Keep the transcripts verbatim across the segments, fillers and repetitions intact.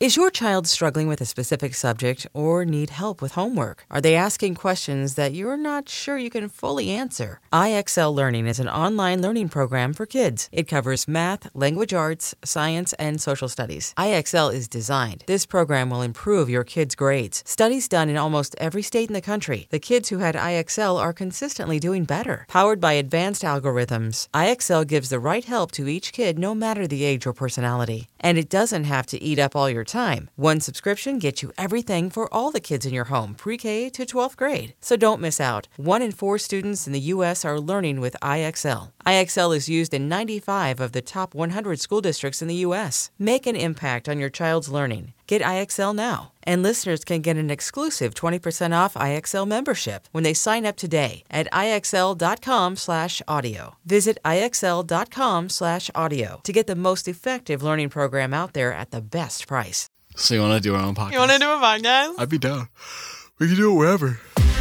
Is your child struggling with a specific subject or need help with homework? Are they asking questions that you're not sure you can fully answer? I X L Learning is an online learning program for kids. It covers math, language arts, science, and social studies. I X L is designed. This program will improve your kids' grades. Studies done in almost every state in the country. The kids who had I X L are consistently doing better. Powered by advanced algorithms, I X L gives the right help to each kid no matter the age or personality. And it doesn't have to eat up all your time. One subscription gets you everything for all the kids in your home, pre-K to twelfth grade. So don't miss out. One in four students in the U S are learning with I X L. I X L is used in ninety-five of the top one hundred school districts in the U S. Make an impact on your child's learning. Get I X L now. And listeners can get an exclusive twenty percent off I X L membership when they sign up today at IXL.com slash audio. Visit IXL.com slash audio to get the most effective learning program out there at the best price. So you want to do our own podcast? You want to do a podcast? I'd be down. We can do it wherever.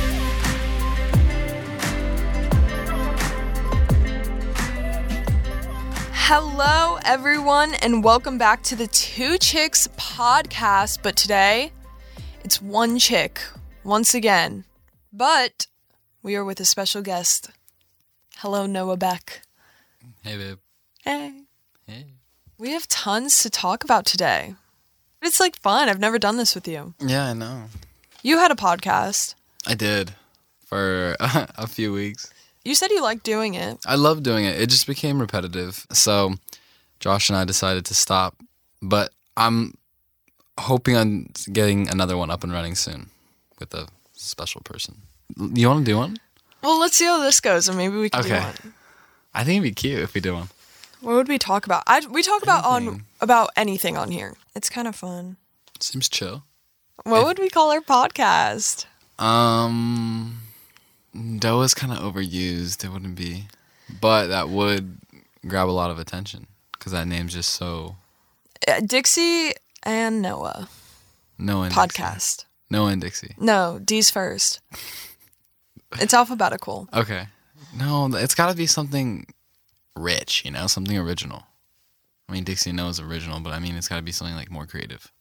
Hello, everyone, and welcome back to the Two Chicks podcast. But today, it's one chick, once again. But we are with a special guest. Hello, Noah Beck. Hey, babe. Hey. Hey. We have tons to talk about today. It's like fun. I've never done this with you. Yeah, I know. You had a podcast. I did for a few weeks. You said you liked doing it. I love doing it. It just became repetitive. So Josh and I decided to stop. But I'm hoping on getting another one up and running soon with a special person. You want to do one? Well, let's see how this goes, and maybe we can Okay. do one. I think it'd be cute if we did one. What would we talk about? I, we talk about on Anything. about anything on here. It's kind of fun. Seems chill. What If- would we call our podcast? Um, dough is kind of overused. It wouldn't be, but that would grab a lot of attention because that name's just so. Uh, Dixie and Noah Noah and Dixie. podcast. Noah and Dixie. No, D's first. It's alphabetical. Okay. No, it's got to be something rich, you know, something original. I mean, Dixie and Noah's original, but I mean, it's got to be something like more creative.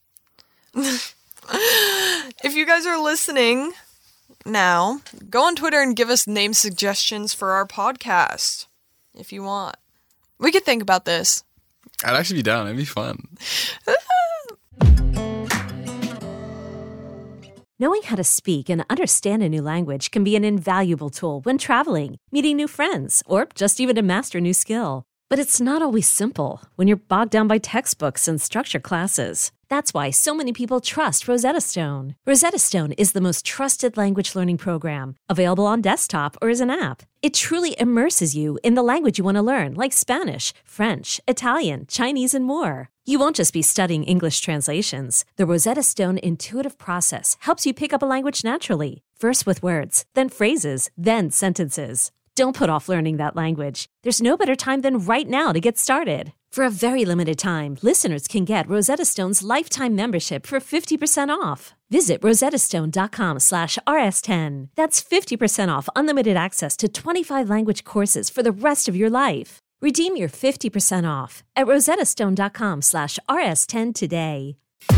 If you guys are listening now, go on Twitter and give us name suggestions for our podcast if you want. We could think about this. I'd actually be down. It'd be fun. Knowing how to speak and understand a new language can be an invaluable tool when traveling, meeting new friends, or just even to master a new skill. But it's not always simple when you're bogged down by textbooks and structure classes. That's why so many people trust Rosetta Stone. Rosetta Stone is the most trusted language learning program, available on desktop or as an app. It truly immerses you in the language you want to learn, like Spanish, French, Italian, Chinese, and more. You won't just be studying English translations. The Rosetta Stone intuitive process helps you pick up a language naturally, first with words, then phrases, then sentences. Don't put off learning that language. There's no better time than right now to get started. For a very limited time, listeners can get Rosetta Stone's lifetime membership for fifty percent off. Visit rosettastone.com slash rs10. That's fifty percent off unlimited access to twenty-five language courses for the rest of your life. Redeem your fifty percent off at rosettastone.com slash rs10 today.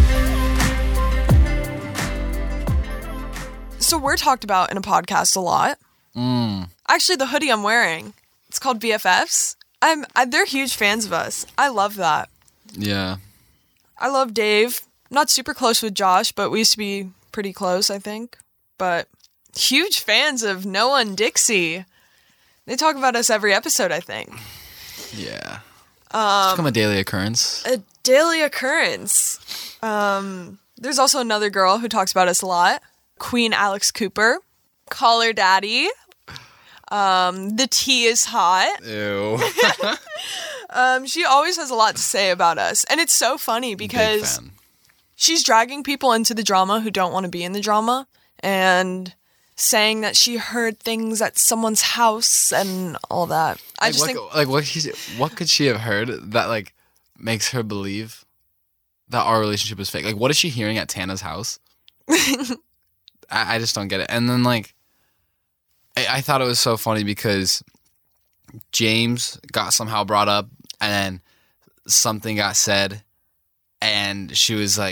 So we're talked about in a podcast a lot. Mm. Actually, the hoodie I'm wearing, it's called B F Fs. I'm, I, they're huge fans of us. I love that. Yeah. I love Dave. Not super close with Josh, but we used to be pretty close, I think. But huge fans of Noah and Dixie. They talk about us every episode, I think. Yeah. Um, It's become a daily occurrence. A daily occurrence. Um, there's also another girl who talks about us a lot. Queen Alex Cooper. Call her daddy. Um, the tea is hot. Ew. Um, she always has a lot to say about us. And it's so funny because she's dragging people into the drama who don't want to be in the drama and saying that she heard things at someone's house and all that. I like, just what, think... like what, she, what could she have heard that like makes her believe that our relationship is fake? Like, what is she hearing at Tana's house? I, I just don't get it. And then like, I, I thought it was so funny because James got somehow brought up and then something got said and she was like,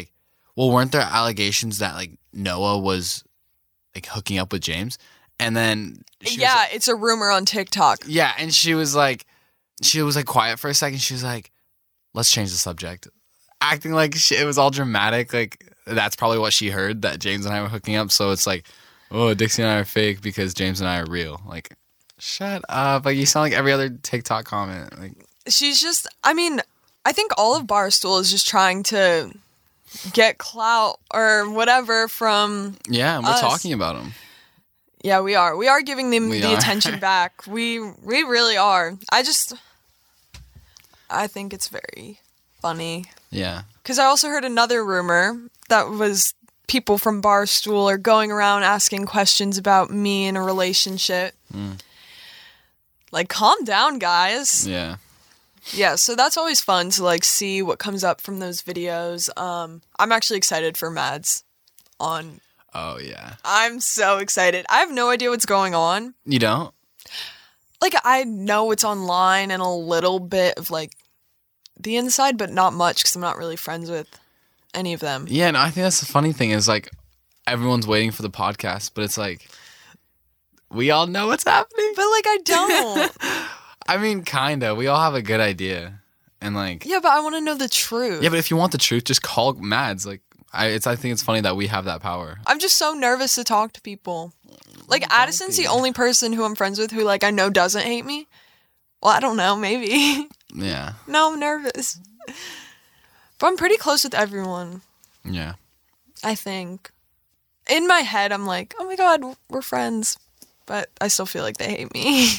well, weren't there allegations that like Noah was like hooking up with James? And then she yeah, was, like, it's a rumor on TikTok. Yeah, and she was like, she was like quiet for a second. She was like, let's change the subject. Acting like she, it was all dramatic. Like, that's probably what she heard, that James and I were hooking up. So it's like, oh, Dixie and I are fake because James and I are real. Like, shut up. Like, you sound like every other TikTok comment. Like, she's just, I mean, I think all of Barstool is just trying to get clout or whatever from yeah, and we're us. talking about them. Yeah, we are. We are giving them We the are. attention back. We we really are. I just, I think it's very funny. Yeah. Because I also heard another rumor that was people from Barstool are going around asking questions about me in a relationship. Mm. Like, calm down, guys. Yeah. Yeah, so that's always fun to, like, see what comes up from those videos. Um, I'm actually excited for Mads on... Oh, yeah. I'm so excited. I have no idea what's going on. You don't? Like, I know what's online and a little bit of, like, the inside, but not much because I'm not really friends with any of them. Yeah, no, I think that's the funny thing is, like, everyone's waiting for the podcast, but it's like, we all know what's happening. But, like, I don't. I mean, kind of. We all have a good idea. And, like... Yeah, but I want to know the truth. Yeah, but if you want the truth, just call Mads. Like, I it's I think it's funny that we have that power. I'm just so nervous to talk to people. Like, Don't Addison's be. the only person who I'm friends with who, like, I know doesn't hate me. Well, I don't know, maybe. Yeah. No, I'm nervous. But I'm pretty close with everyone, Yeah. I think. In my head, I'm like, oh my god, we're friends. But I still feel like they hate me.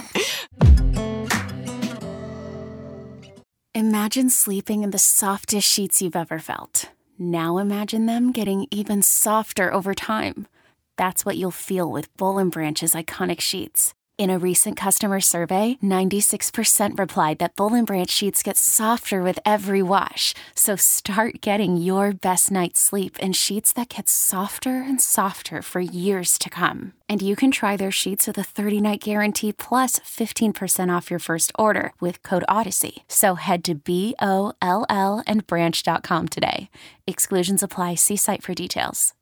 Imagine sleeping in the softest sheets you've ever felt. Now imagine them getting even softer over time. That's what you'll feel with Boll and Branch's iconic sheets. In a recent customer survey, ninety-six percent replied that Boll and Branch sheets get softer with every wash. So start getting your best night's sleep in sheets that get softer and softer for years to come. And you can try their sheets with a thirty-night guarantee plus fifteen percent off your first order with code Odyssey. So head to B O L L and branch dot com today. Exclusions apply. See site for details.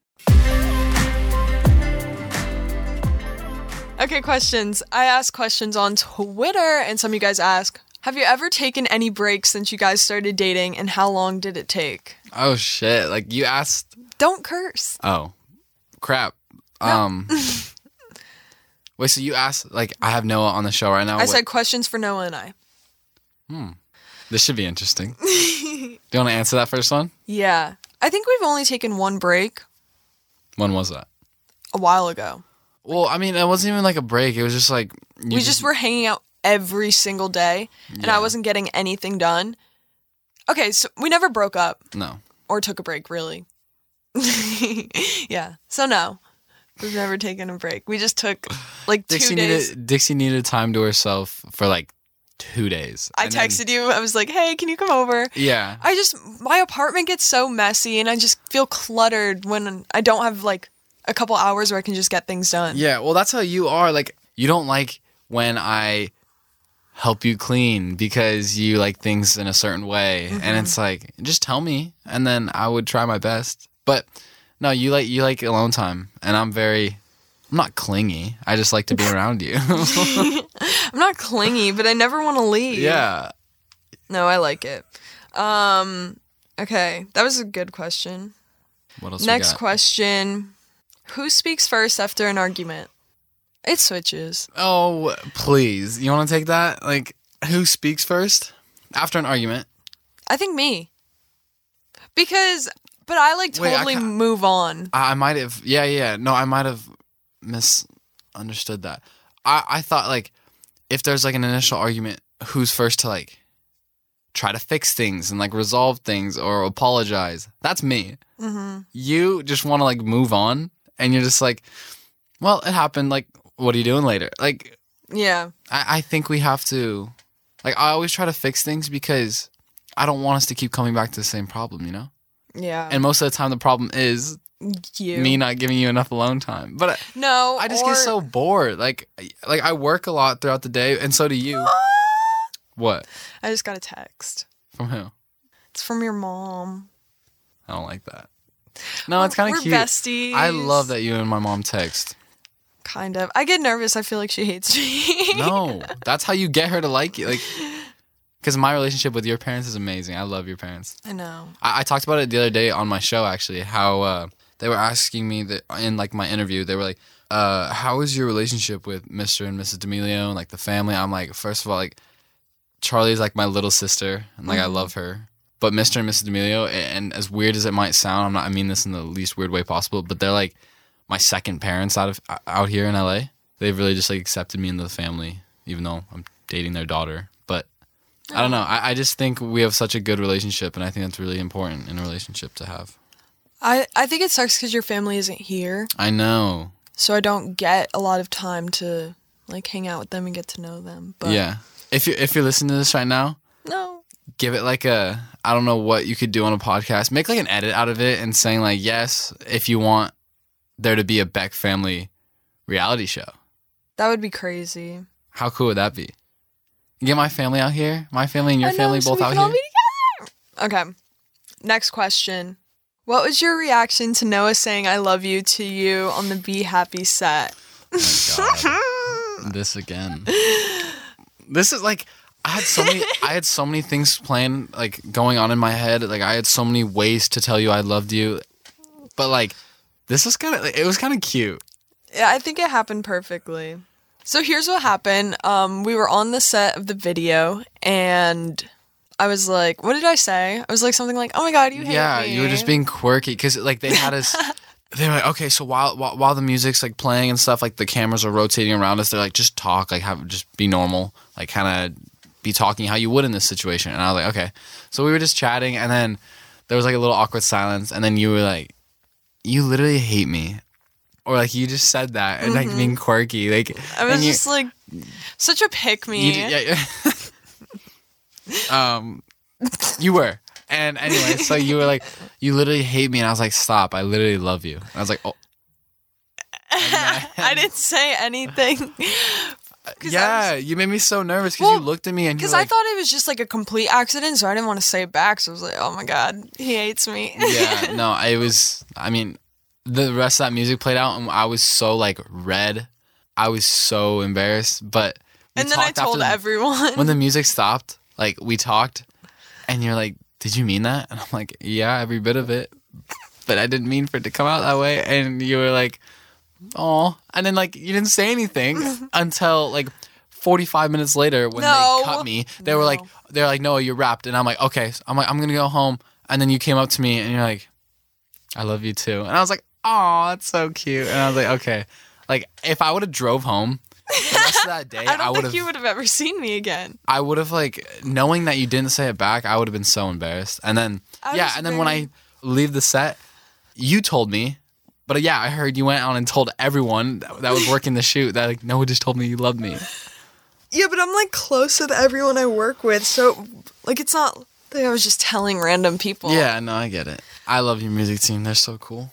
Okay, questions. I ask questions on Twitter, and some of you guys ask, have you ever taken any breaks since you guys started dating, and how long did it take? Oh, shit. Like, you asked... Don't curse. Oh. Crap. Um... Wait, so you asked... Like, I have Noah on the show right now. I What- said questions for Noah and I. Hmm. This should be interesting. Do you want to answer that first one? Yeah. I think we've only taken one break When was that? a while ago. Well, I mean, it wasn't even like a break. It was just like... you We just were hanging out every single day, and Yeah. I wasn't getting anything done. Okay, so we never broke up No. or took a break, really. Yeah, so no. We've never taken a break. We just took, like, two Dixie days. needed Dixie needed time to herself for like two days. I And then- texted you. I was like, hey, can you come over? Yeah. I just, my apartment gets so messy, and I just feel cluttered when I don't have, like, a couple hours where I can just get things done. Yeah, well, that's how you are. Like, you don't like when I help you clean because you like things in a certain way. Mm-hmm. And it's like, just tell me, and then I would try my best. But no, you like you like alone time, and I'm very, I'm not clingy. I just like to be around you. I'm not clingy, but I never want to leave. Yeah. No, I like it. Um, okay, that was a good question. What else? Next we got? question. Who speaks first after an argument? It switches. Oh, please. You want to take that? Like, who speaks first after an argument? I think me. Because, but I like Wait, I totally ca- move on. I I might have, yeah, yeah. No, I might have misunderstood that. I, I thought, like, if there's, like, an initial argument, who's first to, like, try to fix things and, like, resolve things or apologize? That's me. Mm-hmm. You just want to, like, move on, and you're just like, well, it happened. Like, what are you doing later? Like, Yeah. I, I think we have to, like, I always try to fix things because I don't want us to keep coming back to the same problem, you know? Yeah. And most of the time, the problem is you. me not giving you enough alone time. But I- No. I just or- get so bored. Like, like I work a lot throughout the day, and so do you. What? I just got a text. From who? It's from your mom. I don't like that. No, it's kind of cute. We're besties. I love that you and my mom text. Kind of. I get nervous. I feel like she hates me. No, that's how you get her to like you. Like, because my relationship with your parents is amazing. I love your parents. I know. I, I talked about it the other day on my show, actually, how uh, they were asking me that in like my interview. They were like, uh, how is your relationship with Mister and Missus D'Amelio and like the family? I'm like, first of all, like, Charlie's like my little sister, and like mm-hmm. I love her. But Mister and Missus D'Amelio, and as weird as it might sound, I'm not. I mean this in the least weird way possible, but they're like my second parents out of out here in L A. They've really just like accepted me into the family, even though I'm dating their daughter. But I don't know. I, I just think we have such a good relationship, and I think that's really important in a relationship to have. I, I think it sucks because your family isn't here. I know. So I don't get a lot of time to like hang out with them and get to know them. But yeah. If you if you're listening to this right now, no. Give it like a, I don't know what you could do on a podcast. Make like an edit out of it and saying like, yes, if you want there to be a Beck family reality show. That would be crazy. How cool would that be? You get my family out here, my family and your I know, family so both we out can here. all be together. Okay. Next question. What was your reaction to Noah saying I love you to you on the Be Happy set? Oh my God. This again. This is like, I had so many I had so many things playing, like going on in my head. Like I had so many ways to tell you I loved you. But like this was kind of it was kind of cute. Yeah, I think it happened perfectly. So here's what happened. Um we were on the set of the video and I was like, what did I say? I was like something like, "Oh my God, you hate yeah, me." Yeah, you were just being quirky cuz like they had us they were like, okay, so while, while while the music's like playing and stuff, like the cameras are rotating around us, they're like, just talk, like have just be normal, like kind of be talking how you would in this situation. And I was like, okay. So we were just chatting, and then there was like a little awkward silence, and then you were like, you literally hate me. Or like you just said that, and mm-hmm. like being quirky. Like I was you, just like such a pick me. You, yeah, yeah. um you were. And anyway, so you were like, you literally hate me, and I was like, stop, I literally love you. And I was like, oh. Then, I didn't say anything. Yeah, was, you made me so nervous because well, you looked at me and because like, I thought it was just like a complete accident, so I didn't want to say it back. So I was like, "Oh my God, he hates me." Yeah, no, it was. I mean, the rest of that music played out, and I was so like red. I was so embarrassed, but we and then I told the, everyone when the music stopped. Like we talked, and you're like, "Did you mean that?" And I'm like, "Yeah, every bit of it," but I didn't mean for it to come out that way. And you were like, oh, and then like you didn't say anything until like forty-five minutes later when no. they cut me. They no. were like, they're like, no, you're wrapped, and I'm like, okay. So I'm like, I'm gonna go home, and then you came up to me and you're like, I love you too, and I was like, oh, that's so cute, and I was like, okay. Like if I would have drove home the rest of that day, I don't I think you would have ever seen me again. I would have like knowing that you didn't say it back, I would have been so embarrassed. And then I yeah, and then very... when I leave the set, you told me. But yeah, I heard you went on and told everyone that was working the shoot that like Noah just told me you loved me. Yeah, but I'm like close with everyone I work with, so like it's not like I was just telling random people. Yeah, no, I get it. I love your music team. They're so cool.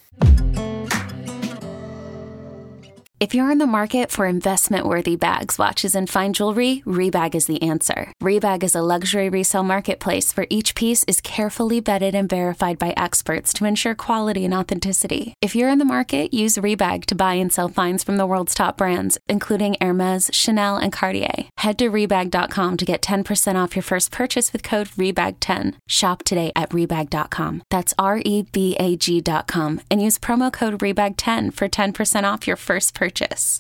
If you're in the market for investment-worthy bags, watches, and fine jewelry, Rebag is the answer. Rebag is a luxury resale marketplace where each piece is carefully vetted and verified by experts to ensure quality and authenticity. If you're in the market, use Rebag to buy and sell finds from the world's top brands, including Hermes, Chanel, and Cartier. Head to Rebag dot com to get ten percent off your first purchase with code Rebag ten. Shop today at Rebag dot com. That's R E B A G dot com and use promo code Rebag ten for ten percent off your first purchase. Purchase.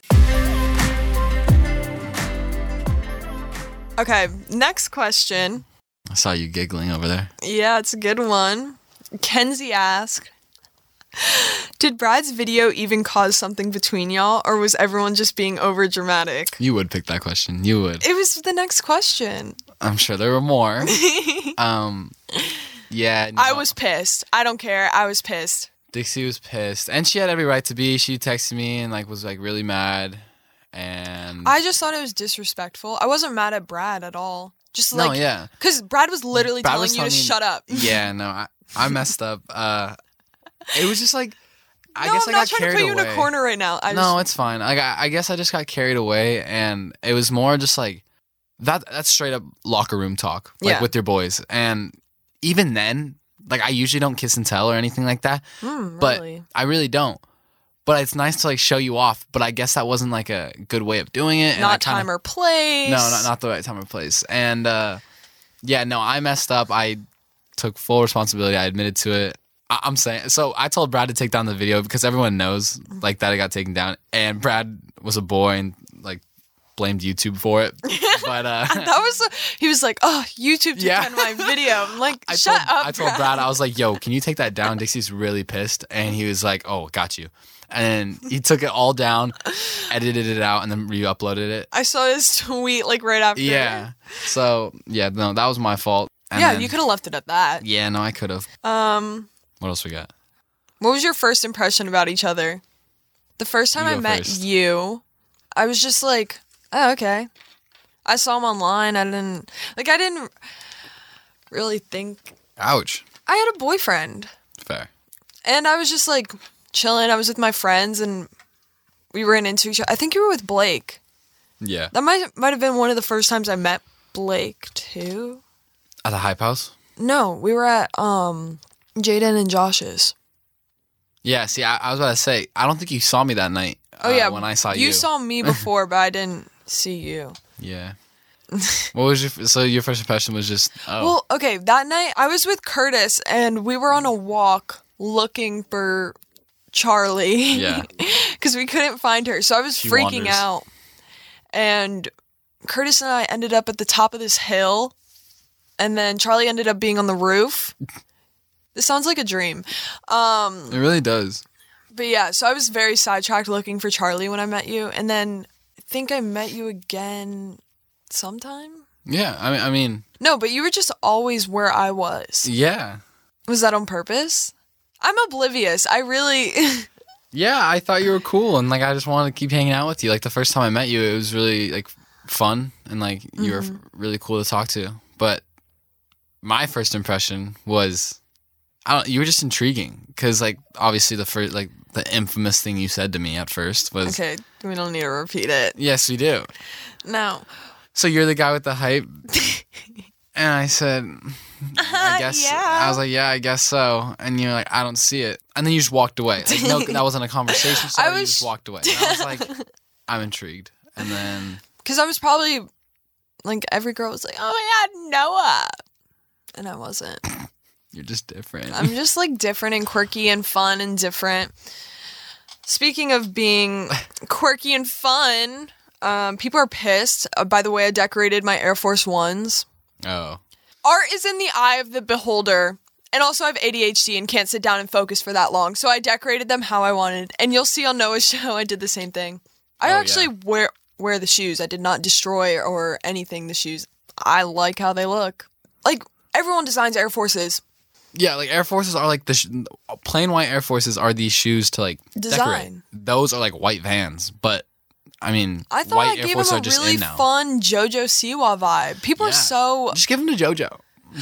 Okay, next question. I saw you giggling over there. Yeah, it's a good one. Kenzie asked, did Brad's video even cause something between y'all, or was everyone just being over dramatic? You would pick that question. You would. It was the next question. I'm sure there were more. um, yeah. No. I was pissed. I don't care. I was pissed. Dixie was pissed, and she had every right to be. She texted me and like was like really mad, and I just thought it was disrespectful. I wasn't mad at Brad at all. Just like, no, yeah, because Brad was literally Brad telling was you to telling me, shut up. Yeah, no, I, I messed up. Uh, it was just like I no, guess I'm I not got trying carried to put you away. in a corner right now. I no, just... it's fine. Like I, I guess I just got carried away, and it was more just like that. That's straight up locker room talk, like yeah. with your boys, and even then. Like, I usually don't kiss and tell or anything like that. Mm, but really? I really don't. But it's nice to, like, show you off. But I guess that wasn't, like, a good way of doing it. And not I kinda, time or place. No, not, not the right time or place. And, uh, yeah, no, I messed up. I took full responsibility. I admitted to it. I- I'm saying, so I told Brad to take down the video because everyone knows, like, that it got taken down. And Brad was a boy and, like, blamed YouTube for it. But uh that was he was like, oh, YouTube took Yeah. down my video. I'm like, I shut told, up. I told Brad, I was like, yo, can you take that down? Dixie's really pissed. And he was like, oh, got you. And he took it all down, edited it out, and then re-uploaded it. I saw his tweet like right after. Yeah. So yeah, no, that was my fault. And yeah, then- you could have left it at that. Yeah, no, I could have. Um What else we got? What was your first impression about each other? The first time You I go met first. you, I was just like, oh, okay. I saw him online. I didn't, like, I didn't really think. Ouch. I had a boyfriend. Fair. And I was just, like, chilling. I was with my friends, and we ran into each other. I think you were with Blake. Yeah. That might might have been one of the first times I met Blake, too. At the Hype House? No, we were at um Jaden and Josh's. Yeah, see, I, I was about to say, I don't think you saw me that night. Oh, uh, yeah. When I saw you. You saw me before, but I didn't see you. Yeah. What was your, so your first impression was just, oh. Well, okay, that night I was with Curtis and we were on a walk looking for Charlie. Yeah. Because we couldn't find her. So I was She freaking wanders. out. And Curtis and I ended up at the top of this hill. And then Charlie ended up being on the roof. This sounds like a dream. Um, It really does. but yeah, so I was very sidetracked looking for Charlie when I met you. And then I think I met you again sometime. Yeah, I mean, I mean, No, but you were just always where I was. yeah. Was that on purpose? I'm oblivious. I really... Yeah, I thought you were cool, and like I just wanted to keep hanging out with you. Like the first time I met you, it was really like fun, and like you Mm-hmm. were really cool to talk to. But my first impression was, I don't. You were just intriguing because like obviously the first like the infamous thing you said to me at first was, Okay, we don't need to repeat it. yes, we do. No. So you're the guy with the hype, and I said, I guess. yeah. I was like, yeah, I guess so. And you're like, I don't see it. And then you just walked away. Like, no, that wasn't a conversation. So I you was- just walked away. And I was like, I'm intrigued. And then, Because I was probably... Like, every girl was like, oh my god, Noah! And I wasn't. you're just different. I'm just, like, different and quirky and fun and different. Speaking of being quirky and fun, um, people are pissed. Uh, by the way, I decorated my Air Force Ones. oh. Art is in the eye of the beholder. And also I have A D H D and can't sit down and focus for that long. So I decorated them how I wanted. And you'll see on Noah's show I did the same thing. I Oh, actually yeah. wear wear the shoes. I did not destroy or anything the shoes. I like how they look. Like, everyone designs Air Forces. Yeah, like Air Forces are like the sh- plain white Air Forces are these shoes to like decorate. Design. Those are like white Vans, but I mean, I thought white I Air gave Forces them are a just really in now. fun JoJo Siwa vibe. People Yeah. are so... Just give them to JoJo.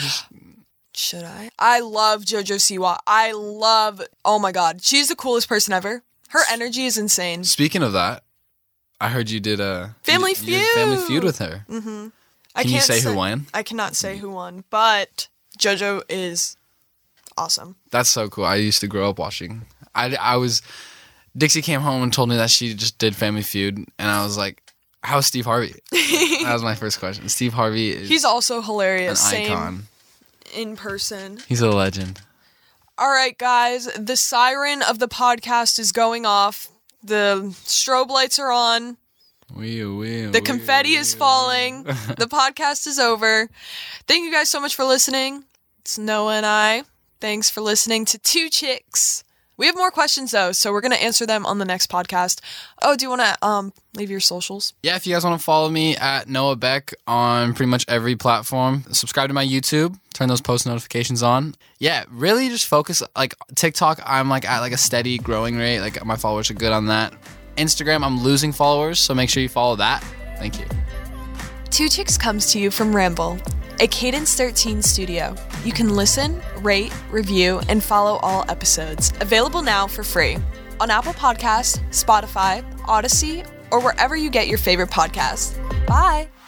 Should I? I love JoJo Siwa. I love... Oh my god. She's the coolest person ever. Her energy is insane. Speaking of that, I heard you did a Family you, you did Family Feud. Feud with her. Mm-hmm. I Can you can't say who won? I cannot say who won, but JoJo is awesome. That's so cool. I used to grow up watching. I, I was Dixie came home and told me that she just did Family Feud, and I was like, "How's Steve Harvey?" That was my first question. Steve Harvey is He's also an hilarious. Same icon. in person. He's a legend. All right, guys. The siren of the podcast is going off. The strobe lights are on. Wee, wee, The confetti is falling. The podcast is over. Thank you guys so much for listening. It's Noah and I. Thanks for listening to Two Chicks. We have more questions though, so we're gonna answer them on the next podcast. Oh, do you want to um leave your socials? Yeah, if you guys want to follow me at Noah Beck on pretty much every platform, subscribe to my YouTube, turn those post notifications on. Yeah, really just focus, like TikTok, I'm like at like a steady growing rate. Like my followers are good on that. Instagram, I'm losing followers, so make sure you follow that. Thank you. Two Chicks comes to you from Ramble, a Cadence thirteen studio. You can listen, rate, review, and follow all episodes. Available now for free on Apple Podcasts, Spotify, Odyssey, or wherever you get your favorite podcasts. Bye!